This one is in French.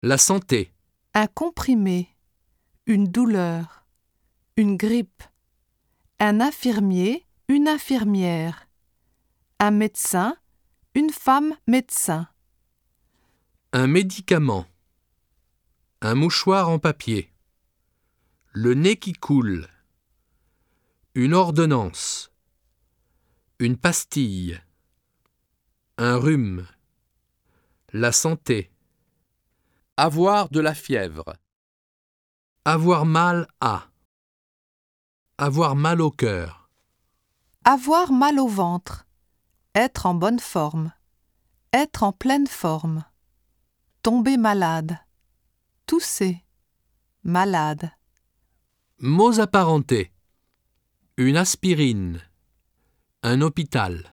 La santé. Un comprimé, une douleur, une grippe, un infirmier, une infirmière, un médecin, une femme médecin, Un médicament. Un mouchoir en papier. Le nez qui coule. Une ordonnance. Une pastille. Un rhume. La santé. Avoir de la fièvre. Avoir mal à. Avoir mal au cœur. avoir mal au ventre, être en bonne forme, être en pleine forme, tomber malade, tousser, malade. Mots apparentés. Une aspirine. Un hôpital.